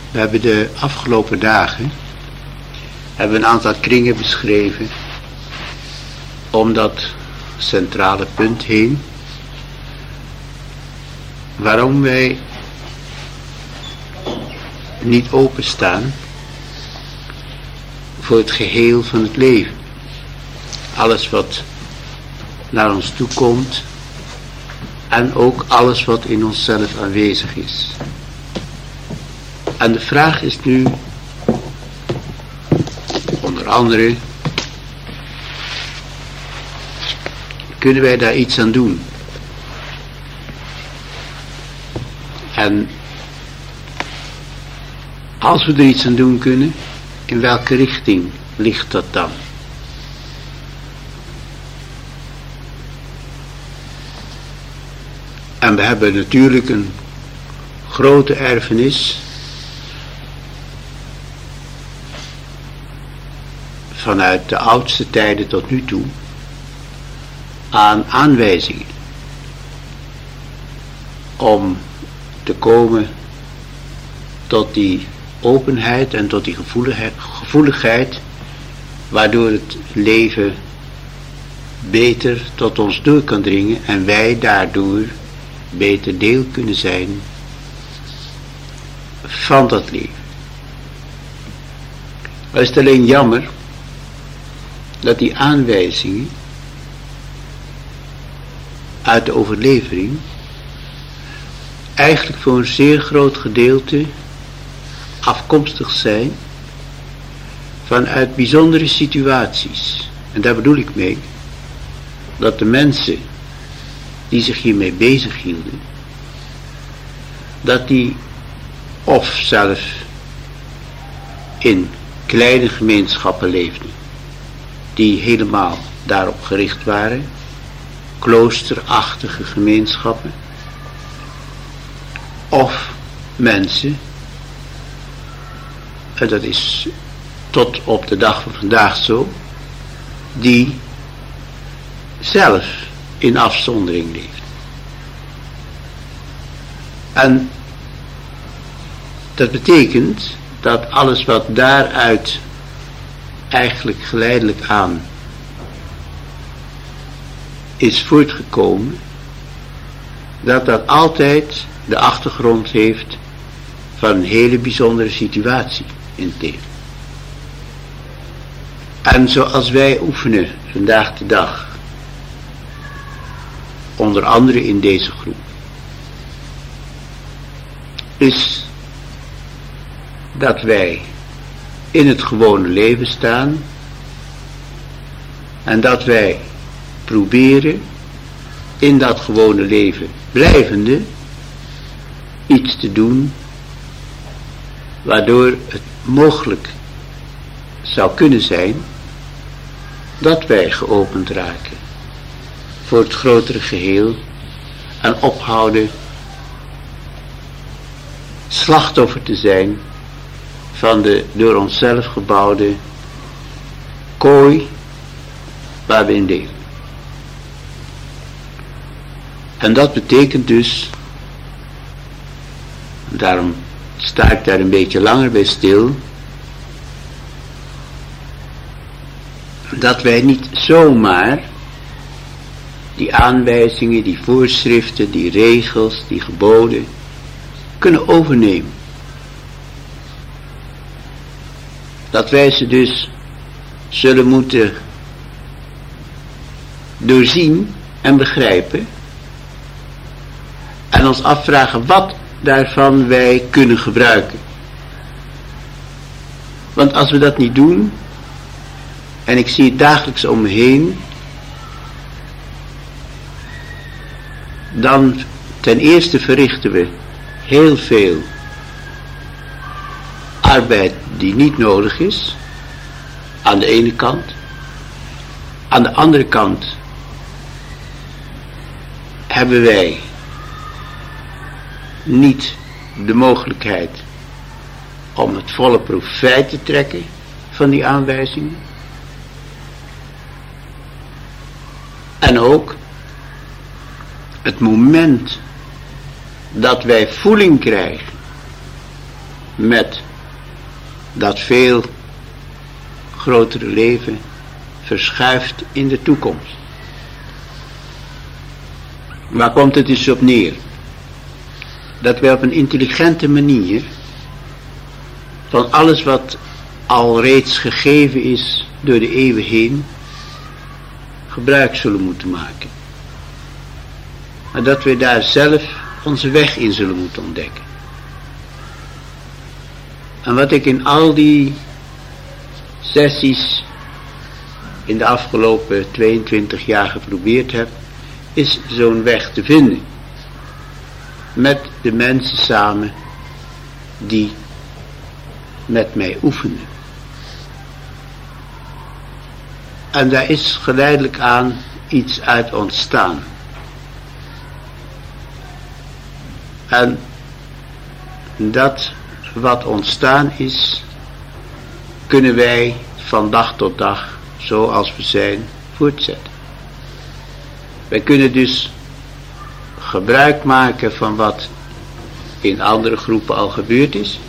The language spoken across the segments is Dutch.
We hebben de afgelopen dagen een aantal kringen beschreven om dat centrale punt heen, waarom wij niet openstaan voor het geheel van het leven. Alles wat naar ons toe komt en ook alles wat in onszelf aanwezig is. En de vraag is nu, onder andere, kunnen wij daar iets aan doen? En als we er iets aan doen kunnen, in welke richting ligt dat dan? En we hebben natuurlijk een grote erfenis vanuit de oudste tijden tot nu toe aan aanwijzingen om te komen tot die openheid en tot die gevoeligheid waardoor het leven beter tot ons door kan dringen en wij daardoor beter deel kunnen zijn van dat leven. Het is alleen jammer dat die aanwijzingen uit de overlevering eigenlijk voor een zeer groot gedeelte afkomstig zijn vanuit bijzondere situaties. En daar bedoel ik mee dat de mensen die zich hiermee bezighielden, dat die of zelf in kleine gemeenschappen leefden die helemaal daarop gericht waren, kloosterachtige gemeenschappen, of mensen, en dat is tot op de dag van vandaag zo, die zelf in afzondering leefden. En dat betekent dat alles wat daaruit eigenlijk geleidelijk aan is voortgekomen, dat dat altijd de achtergrond heeft van een hele bijzondere situatie in het leven. En zoals wij oefenen vandaag de dag, onder andere in deze groep, is dat wij in het gewone leven staan en dat wij proberen in dat gewone leven blijvende iets te doen waardoor het mogelijk zou kunnen zijn dat wij geopend raken voor het grotere geheel en ophouden slachtoffer te zijn van de door onszelf gebouwde kooi waar we in leven. En dat betekent dus, daarom sta ik daar een beetje langer bij stil, dat wij niet zomaar die aanwijzingen, die voorschriften, die regels, die geboden kunnen overnemen. Dat wij ze dus zullen moeten doorzien en begrijpen en ons afvragen wat daarvan wij kunnen gebruiken. Want als we dat niet doen, en ik zie het dagelijks om me heen, dan ten eerste verrichten we heel veel arbeid die niet nodig is, aan de ene kant. Aan de andere kant hebben wij niet de mogelijkheid om het volle profijt te trekken van die aanwijzingen. En ook het moment dat wij voeling krijgen met dat veel grotere leven verschuift in de toekomst. Waar komt het dus op neer? Dat wij op een intelligente manier van alles wat al reeds gegeven is door de eeuwen heen gebruik zullen moeten maken. Maar dat wij daar zelf onze weg in zullen moeten ontdekken. En wat ik in al die sessies in de afgelopen 22 jaar geprobeerd heb, is zo'n weg te vinden. Met de mensen samen die met mij oefenen. En daar is geleidelijk aan iets uit ontstaan. En dat wat ontstaan is, kunnen wij van dag tot dag, zoals we zijn, voortzetten. Wij kunnen dus gebruik maken van wat in andere groepen al gebeurd is,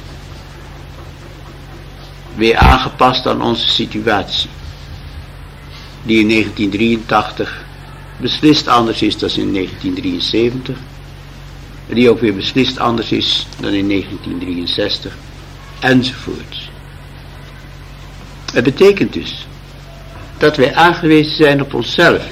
weer aangepast aan onze situatie, die in 1983 beslist anders is dan in 1973, die ook weer beslist anders is dan in 1963, enzovoorts. Het betekent dus dat wij aangewezen zijn op onszelf.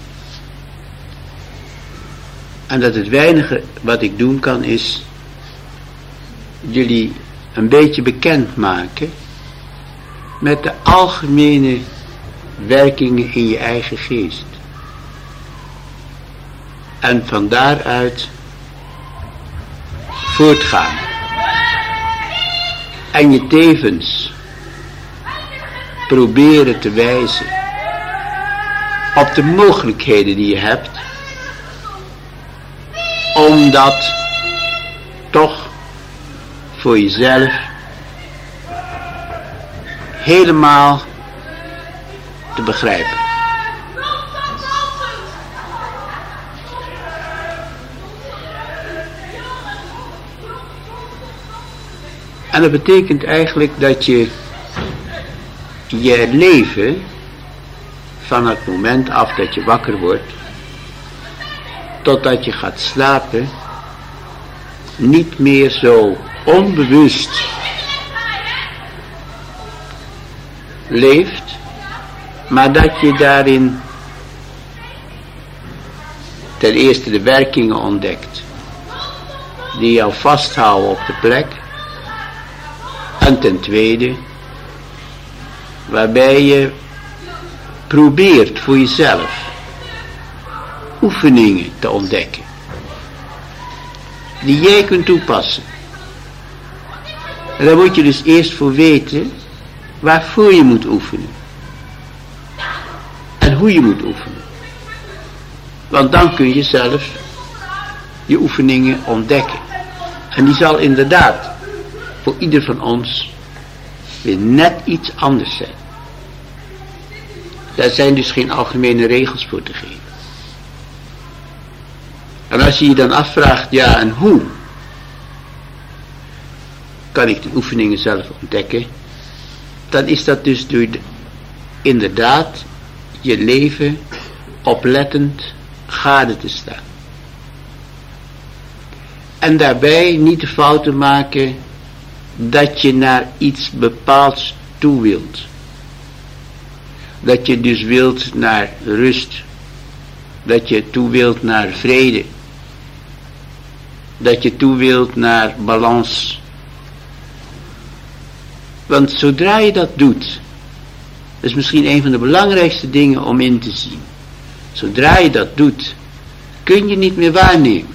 En dat het weinige wat ik doen kan is jullie een beetje bekend maken met de algemene werkingen in je eigen geest. En van daaruit voortgaan. En je tevens proberen te wijzen op de mogelijkheden die je hebt om dat toch voor jezelf helemaal te begrijpen. En dat betekent eigenlijk dat je je leven van het moment af dat je wakker wordt totdat je gaat slapen niet meer zo onbewust leeft, maar dat je daarin ten eerste de werkingen ontdekt die jou vasthouden op de plek, en ten tweede waarbij je probeert voor jezelf oefeningen te ontdekken die jij kunt toepassen. En daar moet je dus eerst voor weten waarvoor je moet oefenen en hoe je moet oefenen, want dan kun je zelf je oefeningen ontdekken. En die zal inderdaad voor ieder van ons weer net iets anders zijn. Daar zijn dus geen algemene regels voor te geven. En als je je dan afvraagt, ja, en hoe kan ik de oefeningen zelf ontdekken, dan is dat dus door inderdaad je leven oplettend gade te staan. En daarbij niet de fout te maken dat je naar iets bepaalds toe wilt. Dat je dus wilt naar rust. Dat je toe wilt naar vrede. Dat je toe wilt naar balans. Want zodra je dat doet, dat is misschien een van de belangrijkste dingen om in te zien. Zodra je dat doet, kun je niet meer waarnemen.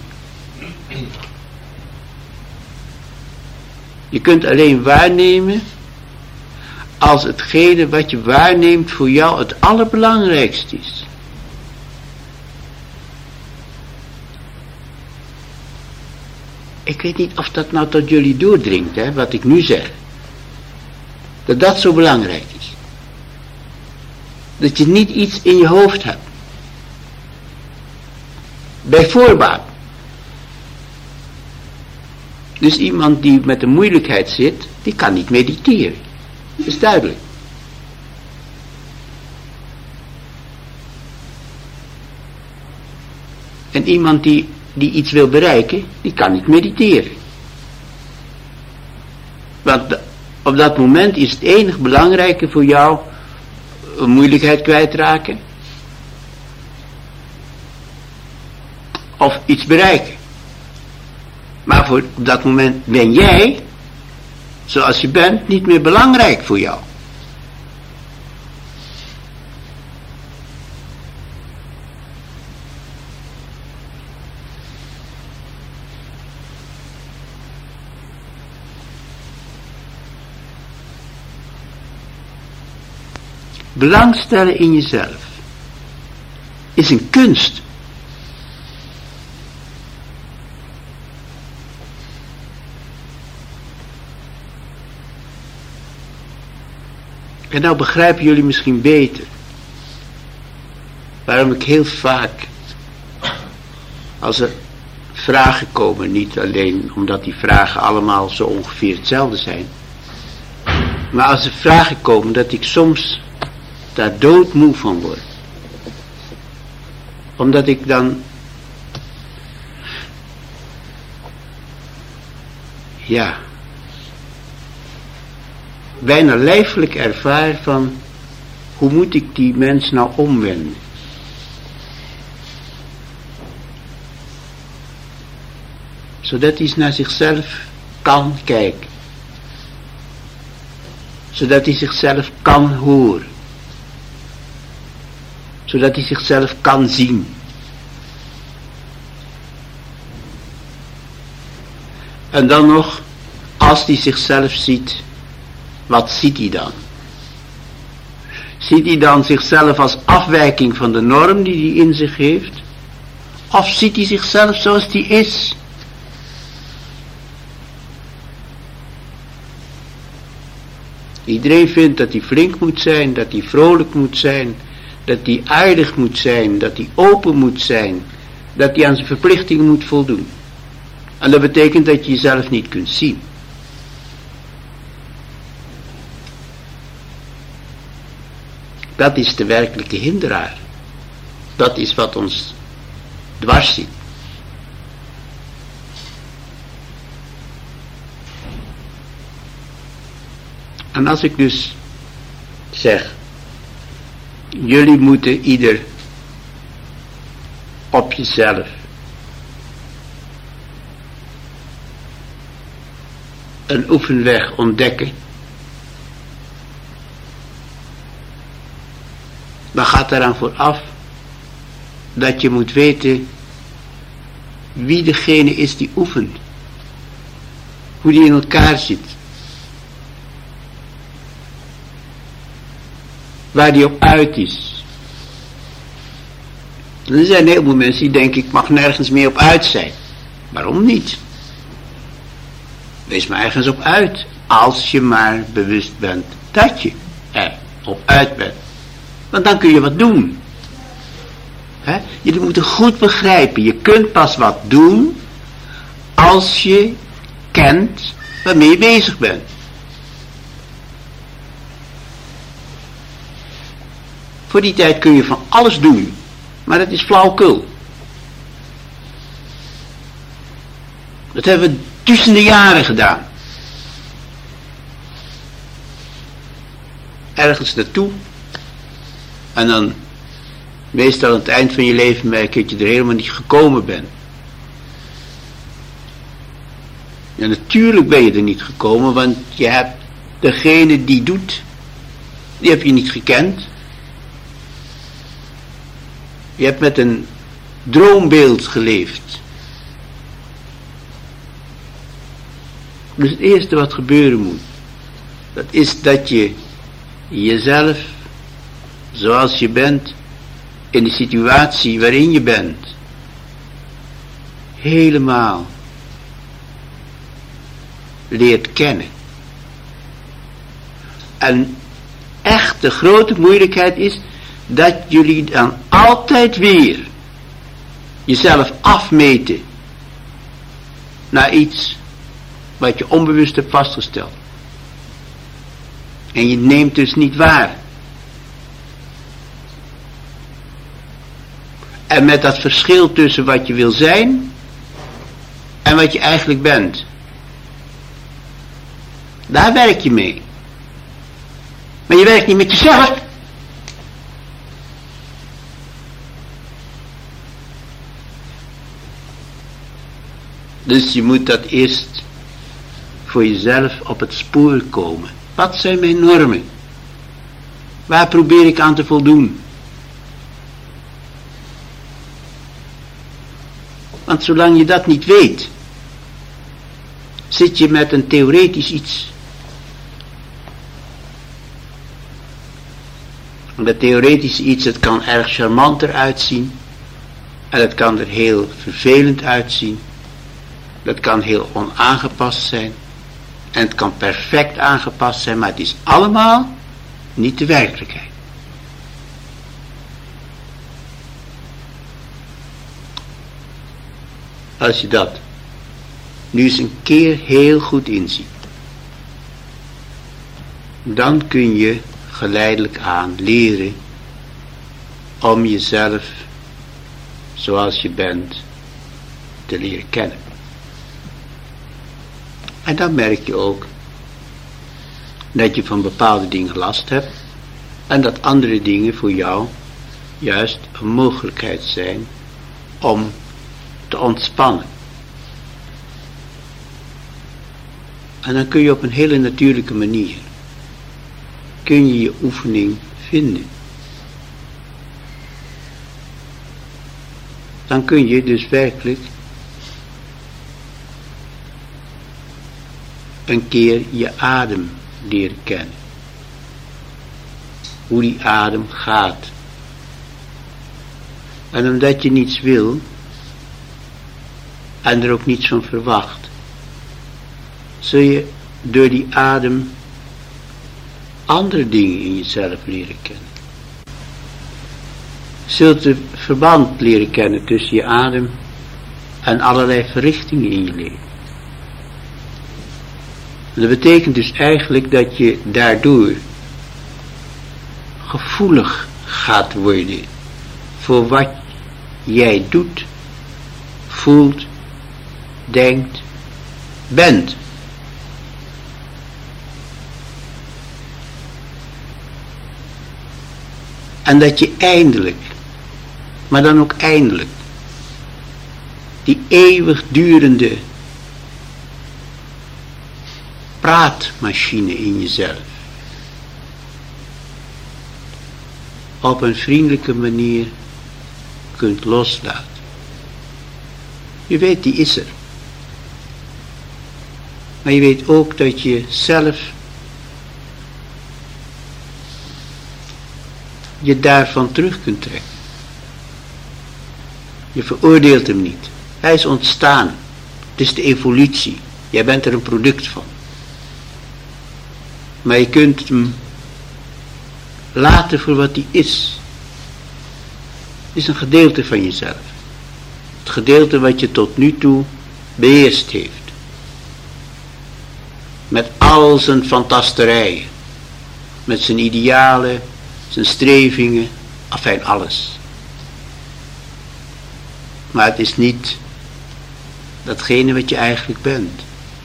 Je kunt alleen waarnemen als hetgene wat je waarneemt voor jou het allerbelangrijkste is. Ik weet niet of dat nou tot jullie doordringt, hè, wat ik nu zeg. Dat dat zo belangrijk is. Dat je niet iets in je hoofd hebt. Bij voorbaat. Dus iemand die met een moeilijkheid zit, die kan niet mediteren. Dat is duidelijk. En iemand die iets wil bereiken, die kan niet mediteren. Want op dat moment is het enig belangrijke voor jou een moeilijkheid kwijtraken. Of iets bereiken. Maar op dat moment ben jij, zoals je bent, niet meer belangrijk voor jou. Belangstellen in jezelf is een kunst. En nou begrijpen jullie misschien beter waarom ik heel vaak, als er vragen komen, niet alleen omdat die vragen allemaal zo ongeveer hetzelfde zijn, maar als er vragen komen, dat ik soms daar doodmoe van word. Omdat ik dan, bijna lijfelijk ervaar van, hoe moet ik die mens nou omwenden? Zodat hij naar zichzelf kan kijken. Zodat hij zichzelf kan horen. Zodat hij zichzelf kan zien. En dan nog, als hij zichzelf ziet, wat ziet hij dan? Ziet hij dan zichzelf als afwijking van de norm die hij in zich heeft? Of ziet hij zichzelf zoals hij is? Iedereen vindt dat hij flink moet zijn, dat hij vrolijk moet zijn, dat hij aardig moet zijn, dat hij open moet zijn, dat hij aan zijn verplichtingen moet voldoen. En dat betekent dat je jezelf niet kunt zien. Dat is de werkelijke hinderaar. Dat is wat ons dwars zit. En als ik dus zeg, jullie moeten ieder op jezelf een oefenweg ontdekken, dan gaat eraan vooraf dat je moet weten wie degene is die oefent, hoe die in elkaar zit, waar die op uit is. En er zijn een heleboel mensen die denken, ik mag nergens meer op uit zijn. Waarom niet? Wees maar ergens op uit, als je maar bewust bent dat je er op uit bent. Want dan kun je wat doen. Jullie moeten goed begrijpen, je kunt pas wat doen als je kent waarmee je bezig bent. Voor die tijd kun je van alles doen, maar dat is flauwekul. Dat hebben we duizenden jaren gedaan. Ergens naartoe. En dan meestal aan het eind van je leven merk je dat je er helemaal niet gekomen bent. Ja, natuurlijk ben je er niet gekomen, want je hebt degene die doet, die heb je niet gekend. Je hebt met een droombeeld geleefd. Dus het eerste wat gebeuren moet, dat is dat je jezelf, zoals je bent, in de situatie waarin je bent, helemaal leert kennen. En echt de grote moeilijkheid is dat jullie dan altijd weer jezelf afmeten naar iets wat je onbewust hebt vastgesteld. En je neemt dus niet waar. En met dat verschil tussen wat je wil zijn en wat je eigenlijk bent. Daar werk je mee. Maar je werkt niet met jezelf. Dus je moet dat eerst voor jezelf op het spoor komen. Wat zijn mijn normen? Waar probeer ik aan te voldoen? Want zolang je dat niet weet, zit je met een theoretisch iets. En dat theoretische iets, het kan erg charmant eruit zien. En het kan er heel vervelend uitzien. Dat kan heel onaangepast zijn. En het kan perfect aangepast zijn, maar het is allemaal niet de werkelijkheid. Als je dat nu eens een keer heel goed inziet, dan kun je geleidelijk aan leren om jezelf zoals je bent te leren kennen. En dan merk je ook dat je van bepaalde dingen last hebt en dat andere dingen voor jou juist een mogelijkheid zijn om te ontspannen. En dan kun je op een hele natuurlijke manier kun je je oefening vinden. Dan kun je dus werkelijk een keer je adem leren kennen. Hoe die adem gaat. En omdat je niets wil en er ook niets van verwacht, zul je door die adem andere dingen in jezelf leren kennen. Je zult het verband leren kennen tussen je adem en allerlei verrichtingen in je leven. En dat betekent dus eigenlijk dat je daardoor gevoelig gaat worden voor wat jij doet, voelt, denkt, bent. En dat je eindelijk, maar dan ook eindelijk, die eeuwigdurende praatmachine in jezelf op een vriendelijke manier kunt loslaten. Je weet, die is er. Maar je weet ook dat je zelf je daarvan terug kunt trekken. Je veroordeelt hem niet. Hij is ontstaan. Het is de evolutie. Jij bent er een product van. Maar je kunt hem laten voor wat hij is. Het is een gedeelte van jezelf. Het gedeelte wat je tot nu toe beheerst heeft. Met al zijn fantasterijen. Met zijn idealen, zijn strevingen, afijn alles. Maar het is niet datgene wat je eigenlijk bent.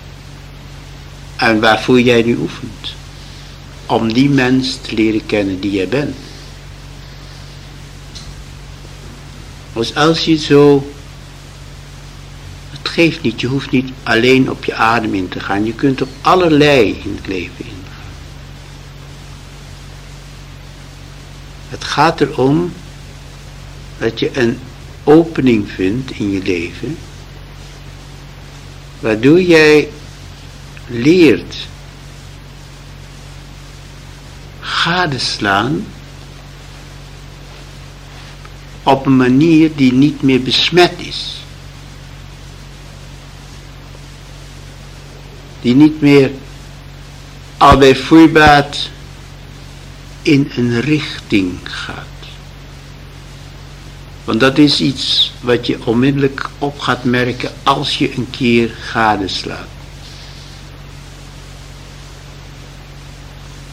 En waarvoor jij nu oefent. Om die mens te leren kennen die jij bent. Dus als je zo, het geeft niet, je hoeft niet alleen op je adem in te gaan. Je kunt op allerlei in het leven ingaan. Het gaat erom dat je een opening vindt in je leven, waardoor jij leert gadeslaan op een manier die niet meer besmet is. Die niet meer al bij voorbaat in een richting gaat. Want dat is iets wat je onmiddellijk op gaat merken als je een keer gadeslaat.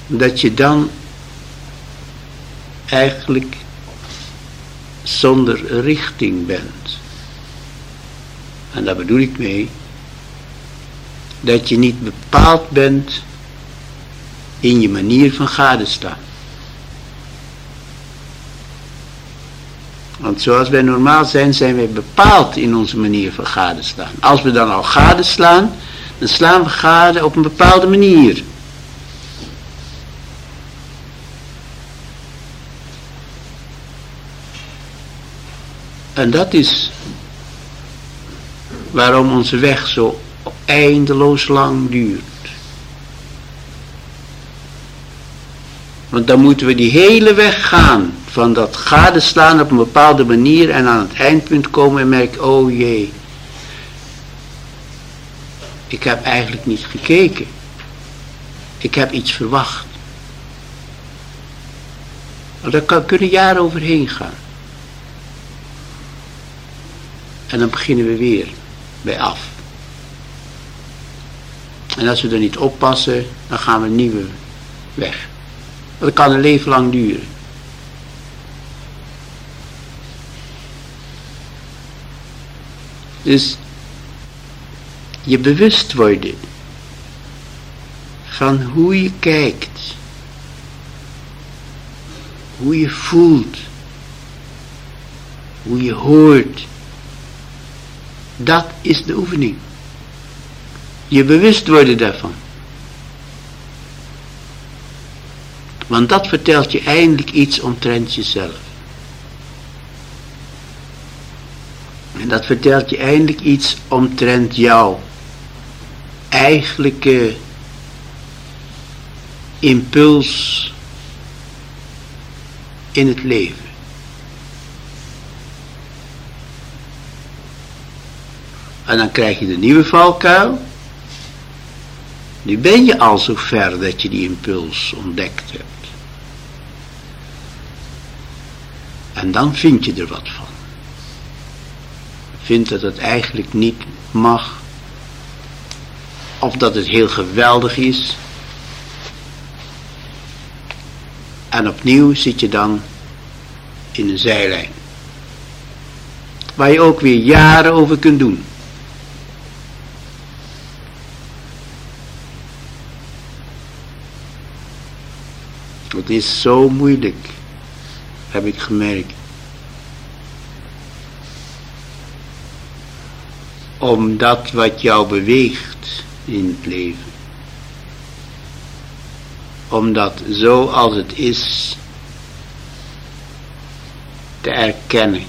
dat je dan eigenlijk zonder richting bent. En daar bedoel ik mee dat je niet bepaald bent in je manier van gadeslaan. Want zoals wij normaal zijn, zijn wij bepaald in onze manier van gadeslaan. Als we dan al gadeslaan, dan slaan we gade op een bepaalde manier. En dat is waarom onze weg zo eindeloos lang duurt. Want dan moeten we die hele weg gaan van dat gadeslaan op een bepaalde manier en aan het eindpunt komen en merken, oh jee, ik heb eigenlijk niet gekeken. Ik heb iets verwacht. Daar kunnen jaren overheen gaan. En dan beginnen we weer bij af. En als we er niet oppassen, dan gaan we een nieuwe weg. Dat kan een leven lang duren. Dus je bewust worden van hoe je kijkt, hoe je voelt, hoe je hoort, dat is de oefening. Je bewust worden daarvan. Want dat vertelt je eindelijk iets omtrent jezelf. En dat vertelt je eindelijk iets omtrent jouw eigenlijke impuls in het leven. En dan krijg je de nieuwe valkuil. Nu ben je al zo ver dat je die impuls ontdekt hebt. En dan vind je er wat van. Vindt dat het eigenlijk niet mag. Of dat het heel geweldig is. En opnieuw zit je dan in een zijlijn. Waar je ook weer jaren over kunt doen. Het is zo moeilijk, heb ik gemerkt. Om dat wat jou beweegt in het leven. Om dat zoals het is te erkennen.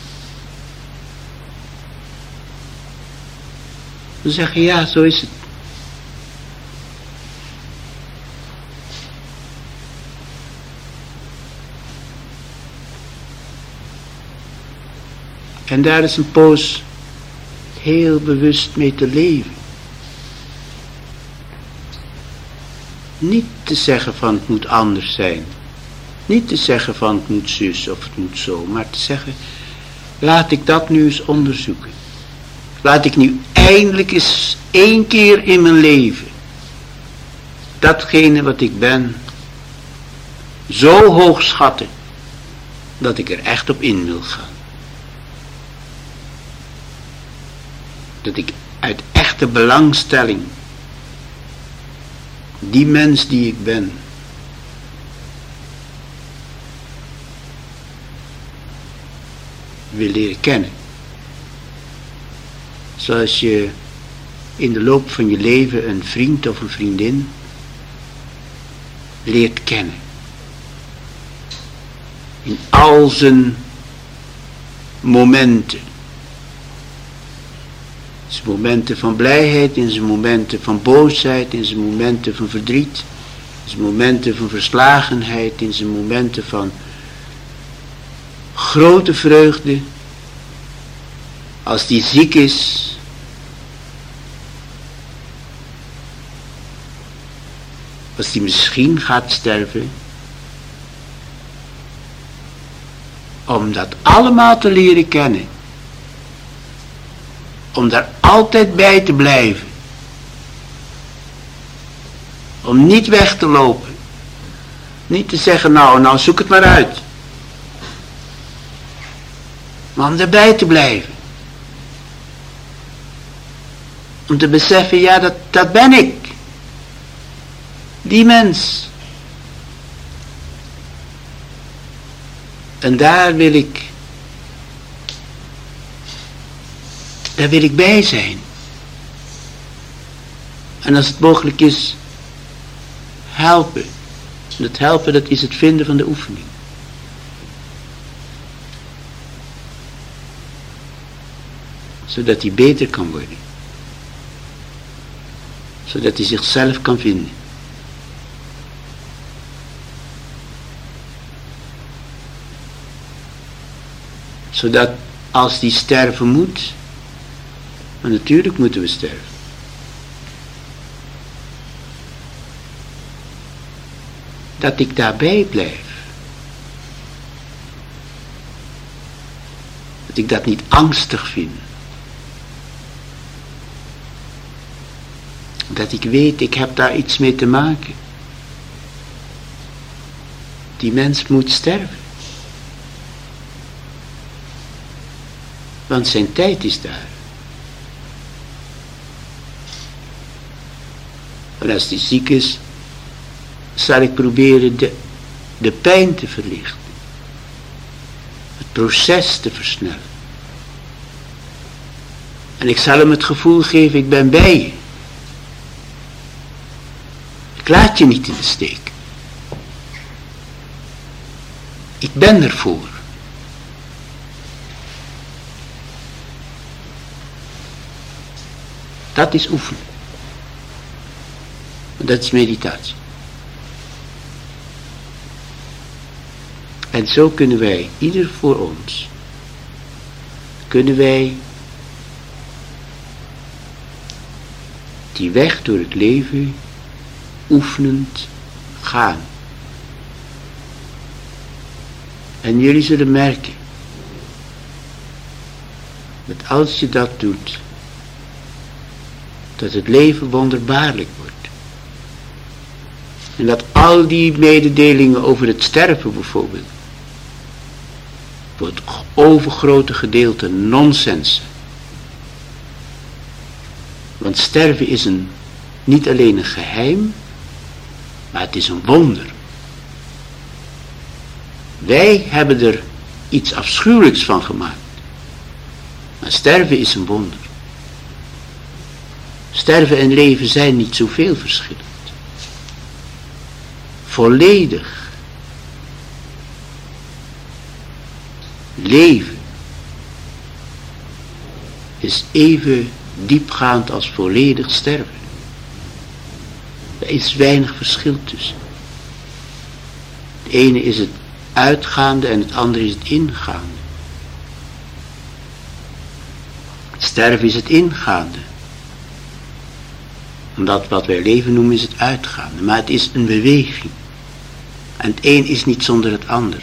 We zeggen ja, zo is het. En daar is een poos heel bewust mee te leven. Niet te zeggen van het moet anders zijn. Niet te zeggen van het moet zus of het moet zo. Maar te zeggen, laat ik dat nu eens onderzoeken. Laat ik nu eindelijk eens 1 keer in mijn leven datgene wat ik ben zo hoog schatten dat ik er echt op in wil gaan. Dat ik uit echte belangstelling die mens die ik ben wil leren kennen. Zoals je in de loop van je leven een vriend of een vriendin leert kennen. In al zijn momenten. In zijn momenten van blijheid, in zijn momenten van boosheid, in zijn momenten van verdriet, in zijn momenten van verslagenheid, in zijn momenten van grote vreugde. Als die ziek is, als die misschien gaat sterven, om dat allemaal te leren kennen. Om daar altijd bij te blijven. Om niet weg te lopen. Niet te zeggen, nou zoek het maar uit. Maar om erbij te blijven. Om te beseffen, ja, dat ben ik. Die mens. En daar wil ik bij zijn. En als het mogelijk is, helpen. En het helpen, dat is het vinden van de oefening. Zodat hij beter kan worden. Zodat hij zichzelf kan vinden. Zodat als die sterven moet, maar natuurlijk moeten we sterven. Dat ik daarbij blijf. Dat ik dat niet angstig vind. Dat ik weet, ik heb daar iets mee te maken. Die mens moet sterven. Want zijn tijd is daar. En als die ziek is, zal ik proberen de pijn te verlichten. Het proces te versnellen. En ik zal hem het gevoel geven, ik ben bij je. Ik laat je niet in de steek. Ik ben ervoor. Dat is oefenen. Dat is meditatie. En zo kunnen wij, ieder voor ons, kunnen wij die weg door het leven oefenend gaan. En jullie zullen merken, dat als je dat doet, dat het leven wonderbaarlijk wordt. En dat al die mededelingen over het sterven bijvoorbeeld, voor het overgrote gedeelte nonsens. Want sterven is niet alleen een geheim, maar het is een wonder. Wij hebben er iets afschuwelijks van gemaakt. Maar sterven is een wonder. Sterven en leven zijn niet zoveel verschillend. Volledig leven is even diepgaand als volledig sterven. Er is weinig verschil tussen. Het ene is het uitgaande en het andere is het ingaande. Het sterven is het ingaande. Omdat wat wij leven noemen is het uitgaande. Maar het is een beweging. En het een is niet zonder het ander.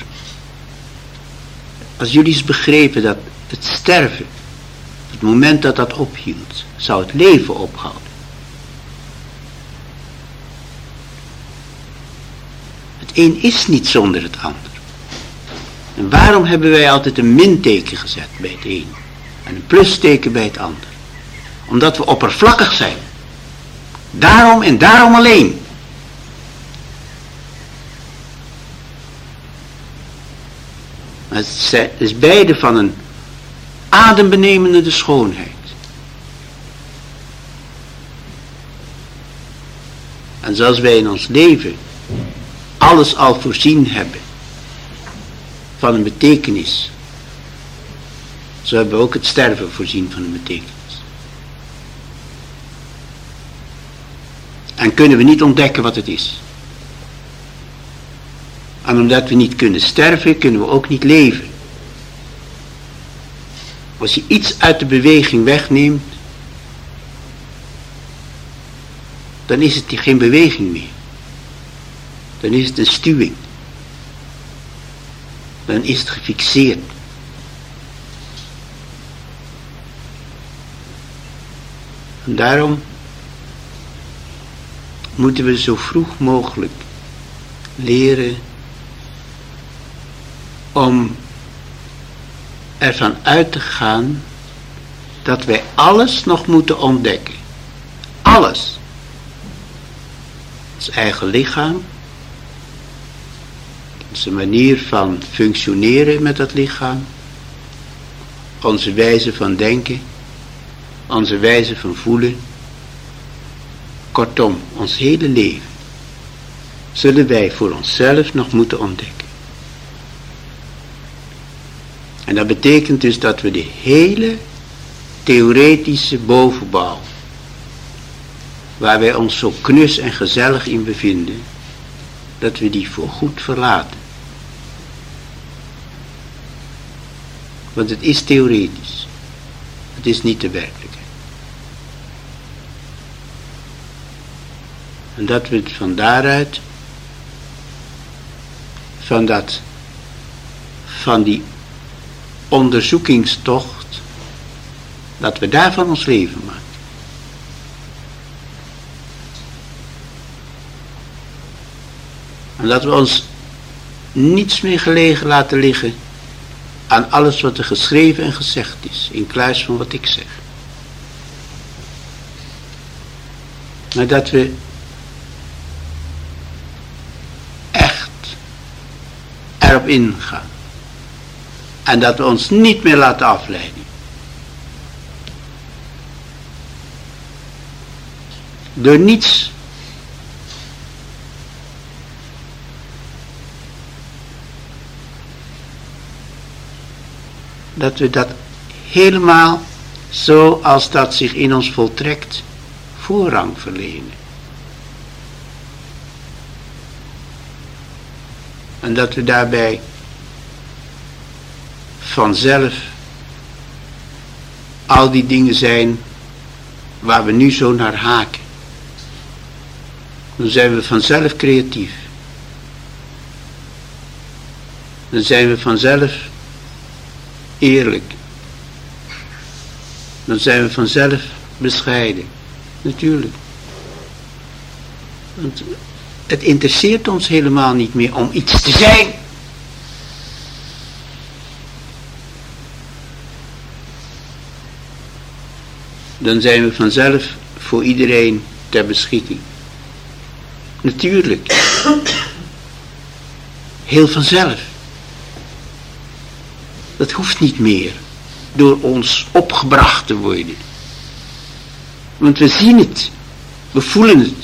Als jullie eens begrepen dat het sterven, het moment dat dat ophield, zou het leven ophouden. Het een is niet zonder het ander. En waarom hebben wij altijd een minteken gezet bij het een en een plusteken bij het ander? Omdat we oppervlakkig zijn. Daarom en daarom alleen. Het is beide van een adembenemende schoonheid. En zoals wij in ons leven alles al voorzien hebben van een betekenis, zo hebben we ook het sterven voorzien van een betekenis. En kunnen we niet ontdekken wat het is. En omdat we niet kunnen sterven, kunnen we ook niet leven. Als je iets uit de beweging wegneemt, dan is het geen beweging meer. Dan is het een stuwing. Dan is het gefixeerd. En daarom moeten we zo vroeg mogelijk leren om ervan uit te gaan dat wij alles nog moeten ontdekken. Alles. Ons eigen lichaam, onze manier van functioneren met dat lichaam, onze wijze van denken, onze wijze van voelen, kortom, ons hele leven, zullen wij voor onszelf nog moeten ontdekken. En dat betekent dus dat we de hele theoretische bovenbouw, waar wij ons zo knus en gezellig in bevinden, dat we die voorgoed verlaten. Want het is theoretisch. Het is niet de werkelijkheid. En dat we het van daaruit, van die onderzoekingstocht, dat we daarvan ons leven maken. En dat we ons niets meer gelegen laten liggen aan alles wat er geschreven en gezegd is, in kluis van wat ik zeg. Maar dat we echt erop ingaan. En dat we ons niet meer laten afleiden. Door niets. Dat we dat helemaal zoals dat zich in ons voltrekt voorrang verlenen. En dat we daarbij vanzelf al die dingen zijn waar we nu zo naar haken. Dan zijn we vanzelf creatief. Dan zijn we vanzelf eerlijk. Dan zijn we vanzelf bescheiden. Natuurlijk. Want het interesseert ons helemaal niet meer om iets te zijn. Dan zijn we vanzelf voor iedereen ter beschikking. Natuurlijk. Heel vanzelf. Dat hoeft niet meer door ons opgebracht te worden. Want we zien het. We voelen het.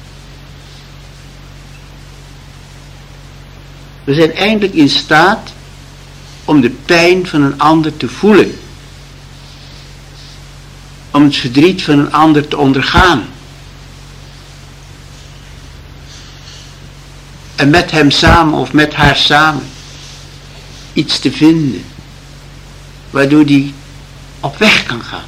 We zijn eindelijk in staat om de pijn van een ander te voelen. Om het verdriet van een ander te ondergaan. En met hem samen of met haar samen iets te vinden. Waardoor die op weg kan gaan.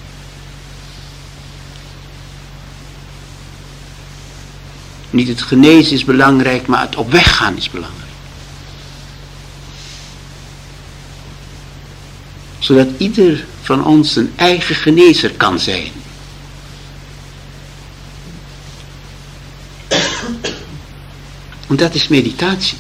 Niet het genezen is belangrijk, maar het op weg gaan is belangrijk. Zodat ieder van ons een eigen genezer kan zijn. En dat is meditatie.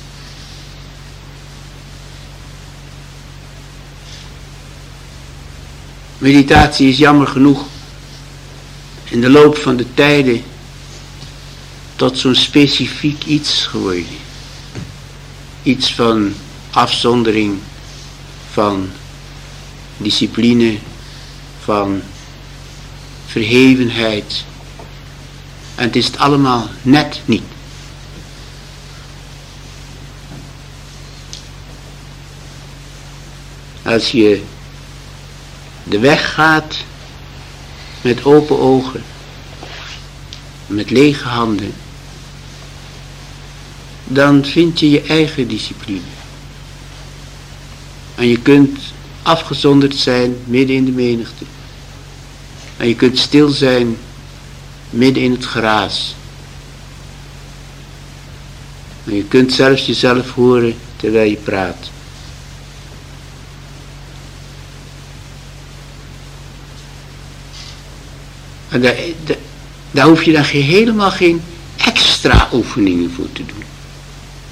Meditatie is jammer genoeg in de loop van de tijden tot zo'n specifiek iets geworden. Iets van afzondering, van discipline, van verhevenheid. En het is het allemaal net niet. Als je de weg gaat met open ogen, met lege handen, dan vind je je eigen discipline. En je kunt afgezonderd zijn midden in de menigte. En je kunt stil zijn midden in het geraas. En je kunt zelfs jezelf horen terwijl je praat. En daar hoef je dan helemaal geen extra oefeningen voor te doen.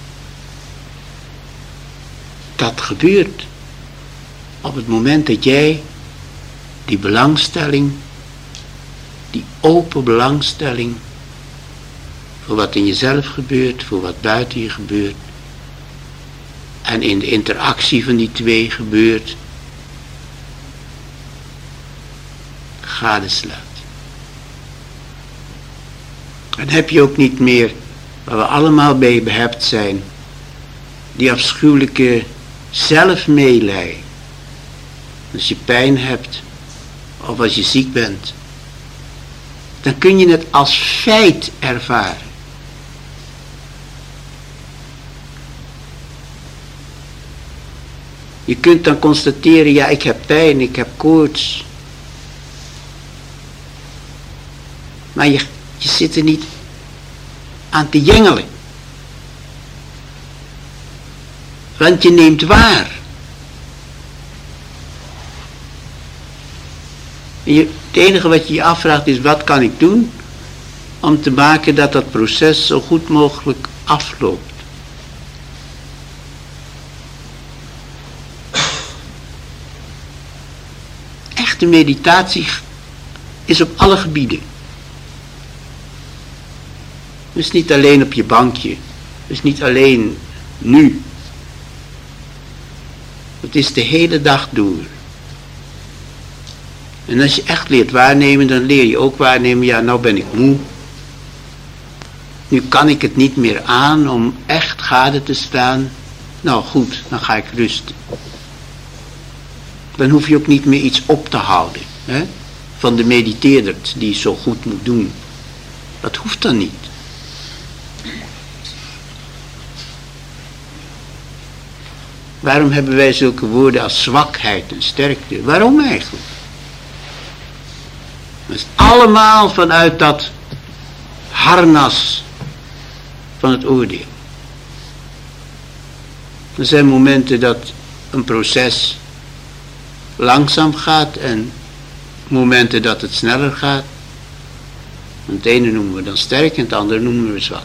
Dat gebeurt op het moment dat jij die belangstelling, die open belangstelling voor wat in jezelf gebeurt, voor wat buiten je gebeurt en in de interactie van die twee gebeurt, gadeslaat. Dan heb je ook niet meer, waar we allemaal bij behept zijn, die afschuwelijke zelfmeelij. Als je pijn hebt, of als je ziek bent, dan kun je het als feit ervaren. Je kunt dan constateren, ja, ik heb pijn, ik heb koorts. Maar je zit er niet aan te jengelen. Want je neemt waar. Het enige wat je je afvraagt is, wat kan ik doen om te maken dat dat proces zo goed mogelijk afloopt. Echte meditatie is op alle gebieden. Dus niet alleen op je bankje. Dus niet alleen nu. Het is de hele dag door. En als je echt leert waarnemen, dan leer je ook waarnemen, ja, nou ben ik moe. Nu kan ik het niet meer aan om echt gade te staan. Nou goed, dan ga ik rusten. Dan hoef je ook niet meer iets op te houden. Hè? Van de mediteerder die zo goed moet doen. Dat hoeft dan niet. Waarom hebben wij zulke woorden als zwakheid en sterkte? Waarom eigenlijk? Dat is allemaal vanuit dat harnas van het oordeel. Er zijn momenten dat een proces langzaam gaat en momenten dat het sneller gaat. Het ene noemen we dan sterk en het andere noemen we zwak.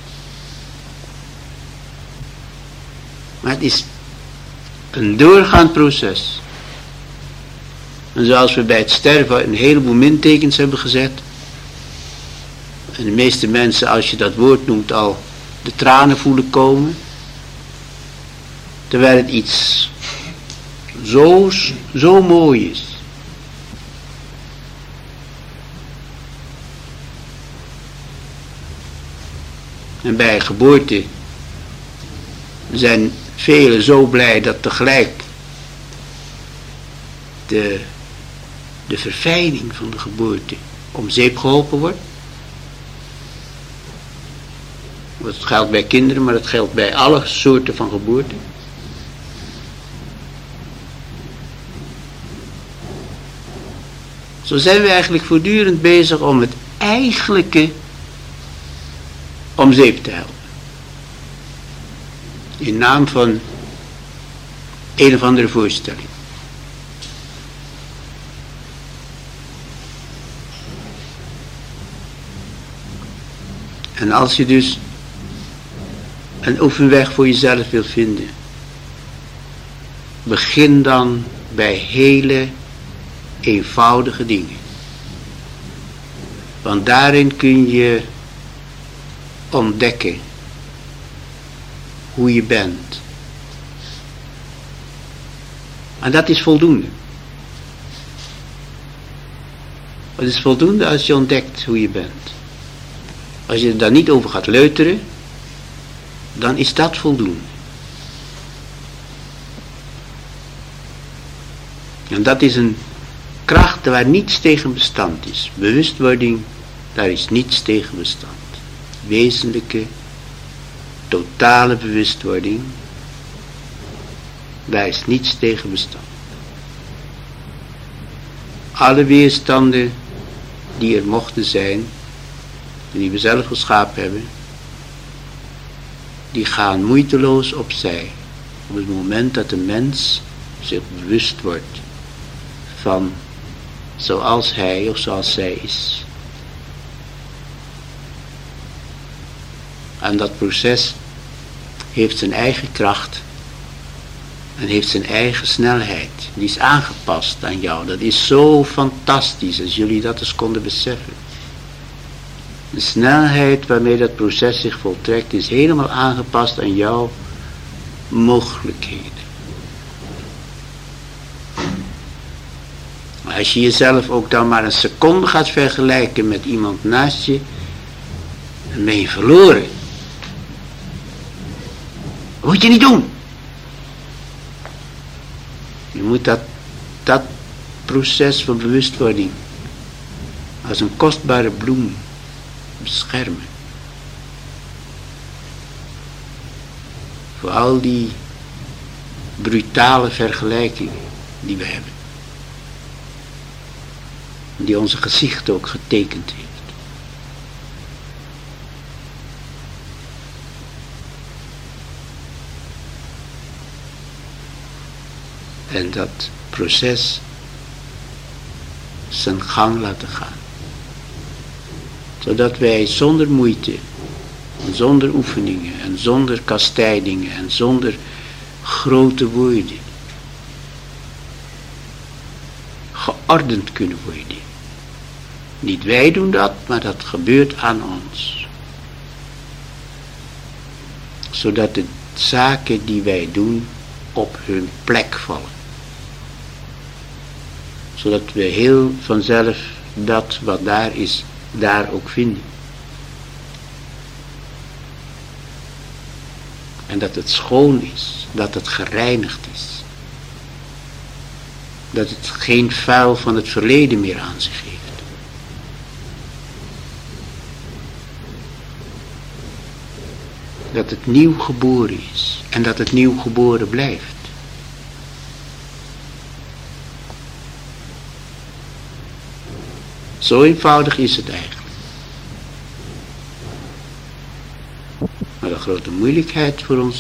Maar het is een doorgaand proces. En zoals we bij het sterven een heleboel mintekens hebben gezet. En de meeste mensen, als je dat woord noemt, al de tranen voelen komen. Terwijl het iets zo mooi is. En bij geboorte zijn velen zo blij dat tegelijk de verfijning van de geboorte om zeep geholpen wordt. Dat geldt bij kinderen, maar dat geldt bij alle soorten van geboorte. Zo zijn we eigenlijk voortdurend bezig om het eigenlijke om zeep te helpen. In naam van een of andere voorstelling. En als je dus een oefenweg voor jezelf wilt vinden, begin dan bij hele eenvoudige dingen. Want daarin kun je ontdekken hoe je bent. En dat is voldoende. Het is voldoende als je ontdekt hoe je bent. Als je er dan niet over gaat leuteren, dan is dat voldoende. En dat is een kracht waar niets tegen bestand is. Bewustwording, daar is niets tegen bestand. Wezenlijke, totale bewustwording, daar is niets tegen bestand. Alle weerstanden die er mochten zijn, die we zelf geschapen hebben, die gaan moeiteloos opzij op het moment dat de mens zich bewust wordt van zoals hij of zoals zij is. En dat proces heeft zijn eigen kracht En heeft zijn eigen snelheid. Die is aangepast aan jou. Dat is zo fantastisch als jullie dat eens konden beseffen. De snelheid waarmee dat proces zich voltrekt is helemaal aangepast aan jouw mogelijkheden. Maar als je jezelf ook dan maar een seconde gaat vergelijken met iemand naast je, dan ben je verloren. Dat moet je niet doen. Je moet dat proces van bewustwording als een kostbare bloem beschermen. Voor al die brutale vergelijkingen die we hebben. Die onze gezicht ook getekend heeft. En dat proces zijn gang laten gaan. Zodat wij zonder moeite, en zonder oefeningen, en zonder kastijdingen, en zonder grote woorden, geordend kunnen worden. Niet wij doen dat, maar dat gebeurt aan ons. Zodat de zaken die wij doen op hun plek vallen. Zodat we heel vanzelf dat wat daar is, daar ook vinden. En dat het schoon is, dat het gereinigd is. Dat het geen vuil van het verleden meer aan zich heeft. Dat het nieuw geboren is en dat het nieuw geboren blijft. Zo eenvoudig is het eigenlijk. Maar de grote moeilijkheid voor ons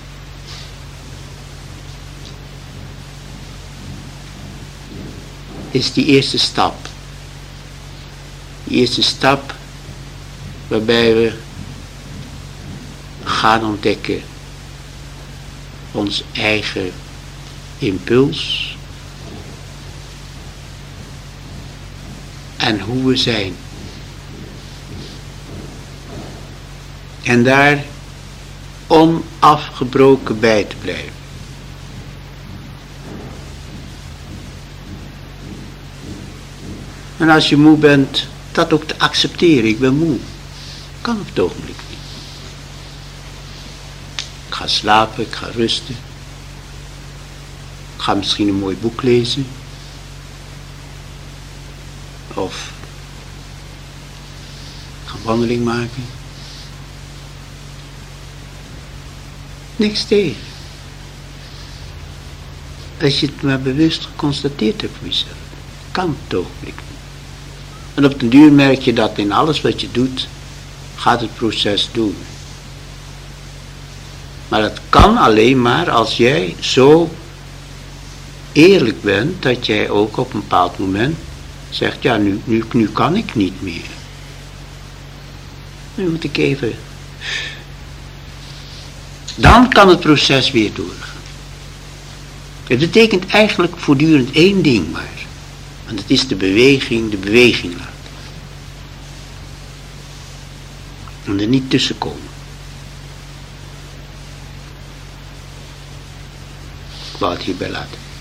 is die eerste stap. Die eerste stap waarbij we gaan ontdekken ons eigen impuls en hoe we zijn. En daar onafgebroken bij te blijven. En als je moe bent, dat ook te accepteren. Ik ben moe. Kan op het ogenblik niet. Ik ga slapen, ik ga rusten. Ik ga misschien een mooi boek lezen. Of ik ga een wandeling maken. Niks tegen. Als je het maar bewust geconstateerd hebt voor jezelf. Kan op het ogenblik niet. En op den duur merk je dat in alles wat je doet, gaat het proces doen. Maar dat kan alleen maar als jij zo eerlijk bent, dat jij ook op een bepaald moment zegt, ja, nu kan ik niet meer. Nu moet ik even. Dan kan het proces weer doorgaan. Het betekent eigenlijk voortdurend één ding maar. En dat is de beweging laten. En er niet tussenkomen. Ik wou het hierbij laten.